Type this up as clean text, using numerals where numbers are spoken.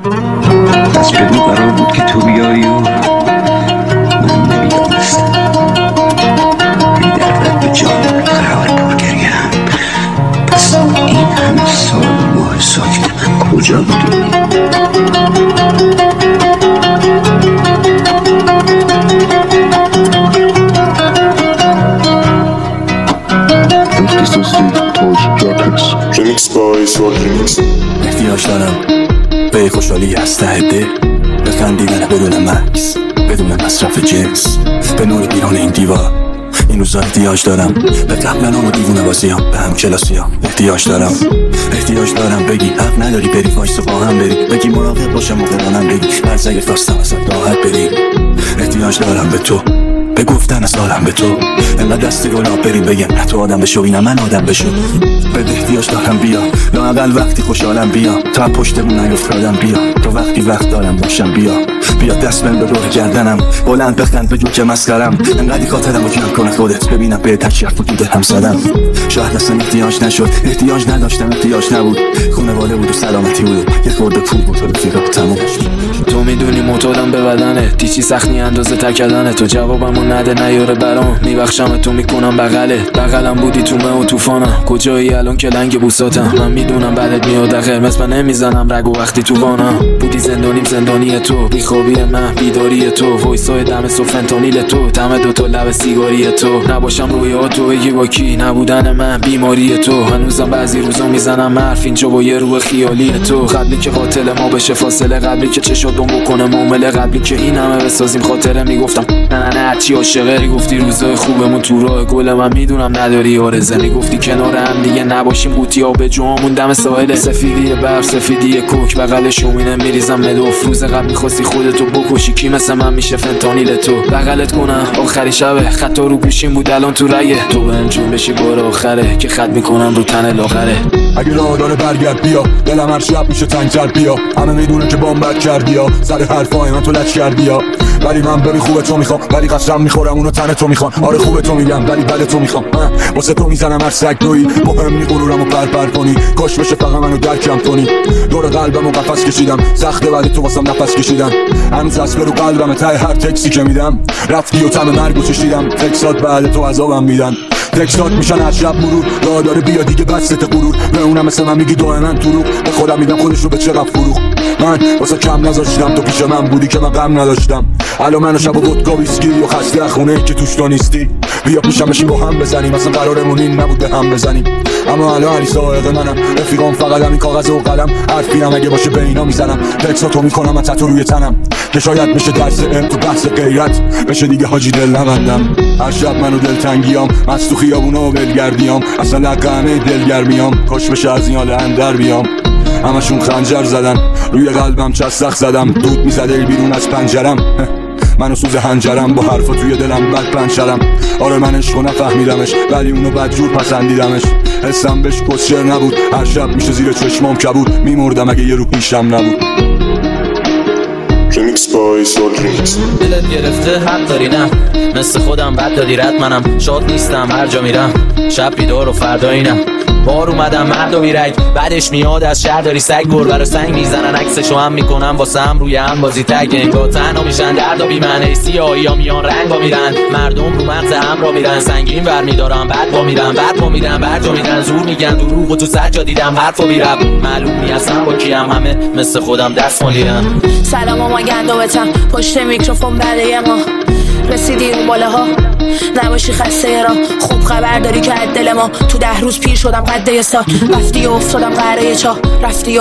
از بگو قرار بود که تو بیایی و من نمیدانستم. بی دردت به جان قرار پرگریم. پس این همه سال ماه ساکت من کجا بودی؟ احتیاج دارم به خوشحالی از ته دل، به خندیدن بدون مکس، بدون مصرف جنس، به نور بیرون این دیوار. این روزا احتیاج دارم به قبلنام و دیوونه بازیام، به هم کلاسیام. احتیاج دارم بگی حق نداری بری وایس با هم بری، بگی مراقب باشم و قرانم بگی از اگه خواستم ازت راحت بری. احتیاج دارم به تو، به گفتن از حالم به تو، انقدر دست گلاب بریم بگم نه تو آدم بشو نه من آدم بشو. به احتیاج دارم بیا، لااقل وقتی خوشحالم بیا، تا پشتمون نیفتادم بیا، تا وقتی وقت دارم باشم بیا دست بهم به دور گردنم، بلند بخند بجو که مسخرم، انقدی خاطرم رو جمع کنه خودت ببینم به تشریف تو دلم زدم. شاید اصلا احتیاج نشد، احتیاج نداشتم، احتیاج نبود، خونواده بود و سلامتی بود، یه خورده پول بود و رفیقا تموم. تو میدونی معتادم به بدنه، دیچی سختی اندازه تکدنه، تو جوابمو نده نیاره برام، میبخشم تو میکنم بغلم بودی تو مه و طوفانم، کجایی الان که لنگ بوساتم، من میدونم بعدت میاد قرمز من نمیزنم رگو وقتی تو وانم، بودی زندانیم زندانی تو، بیخوابی من بیداری تو، وایسای دم فنتانیل تو، دم دوتا لب سیگاری تو، نباشم رویا تو بگی با کی، نبودن من بیماری تو، هنوزم بعضی روزا میزنم حرف اینجا با یه روح خیالی تو، قبلی که قاتل ما بشه فاصله، قبلی که چشاتون بکنه معامله، قبلی که این همه بسازیم خاطره، میگفتم نه چی عاشقه، میگفتی روزای خوبمون تو راه گل من میدونم نداری آرزه، میگفتی کنار هم دیگه نباشیم قوطی آب جامون دم ساحل، سفیدی برف سفیدی کوک بغل شومینه میریزم مدوف، روز قبل میخواستی خودتو بکشی کی مثل من میشه فنتانیل تو، بغلت کنم آخری شبه خطا رو گوشیم بود الان تو رگه، تو بهم جون بشی بار آخره که خط میکنم رو تن لاغره. اگه راه داره برگرد بیا، دلم هر شب میشه تنگ‌تر بیا، همه میدونن که بام بد کردی یا سر حرفای من تو لچ کردی یا، ولی من ببین خوبه تو میخوام، ولی قسم میخورم اونو تن تو میخوان، آره خوبه تو میگم ولی بد تو میخوام، واسه تو میزنم هر سگ دویی، مهم نی غرورمو پر کنی، کاش بشه فقط منو درکم کنی، دور قلبمو قفس کشیدم، سخته بعد تو واسم نفس کشیدن، هنوز از رو قلبم ته هر تکسی که میدم، رفتی و طعم مرگو چشیدم، تکسات بعد تو عذابم میدن، تکسات میشن هر شب مرور، راه داره بیا دیگه بسته غرور، به اونم مثل من میگی دائما دروغ، به خودم میدم خودشو به چقدر فروخ، من واسه کم نذاشتم تو پیش من بودی که من غم نداشتم، الان من و شب و ودکا ویسکی و خسته خونه که توش تو نیستی، بیا پیشم بشین با هم بزنیم، اصلا قرارمون این نبود به هم بزنیم، اما الان علی سائق منم، رفیقام فقط همین کاغذ و قلم، حرفیم اگه باشه به اینا میزنم، تکساتو میکنم از تتو روی تنم، که شاید بشه درس علم تو بحث غیرت، بشه دیگه حاجی دل نبندم، هر شب منو دلتنگیام، مست تو خیابونا و ولگردیام، اصلا لقمه دلگرمیام، کاش بشه از این حال اندر بیام، همشون خنجر زدن روی قلبم چسخ زدم، دود میزده بیرون از پنجرم، منو سوز هنجرم با حرفا توی دلم بد پنچرم، آره من عشقو نفهمیدمش ولی اونو بدجور پسندیدمش، حسم بهش پسشر نبود، هر شب میشه زیر چشمام کبود، میمردم اگه یه رو پیشم نبود. دلت گرفته حق داری نه، مثل خودم بد دادی رد، منم شاد نیستم هر جا میرم، شب بیدار و فردا اینم، بار اومدم مرد و بیرگ، بعدش میاد از شهر داری سگ بربر سنگ میزنن، عکسشو هم میکنم واسه هم روی هم بازی تگ، انگار تنها میشن درد و بیمنه، سیاهی ها میان رنگ با میرن، مردم رو مغز هم را میرن، سنگین ور میدارم بعد با میرن، بعد با میرن برجا میرن، زور میگن دروغ و تو سجا دیدم حرف و بیرب، معلوم نیستم با کیم، همه مثل خودم دست مالیدن. سلام ما گندوبتم پشت میکروفون بعد ما رسیدی اون بالاها، نباشی خسته را خوب خبر داری که از دل ما تو 10 روز پیر شدم قد یه سال، رفتی و افتادم قهره چاه، رفتی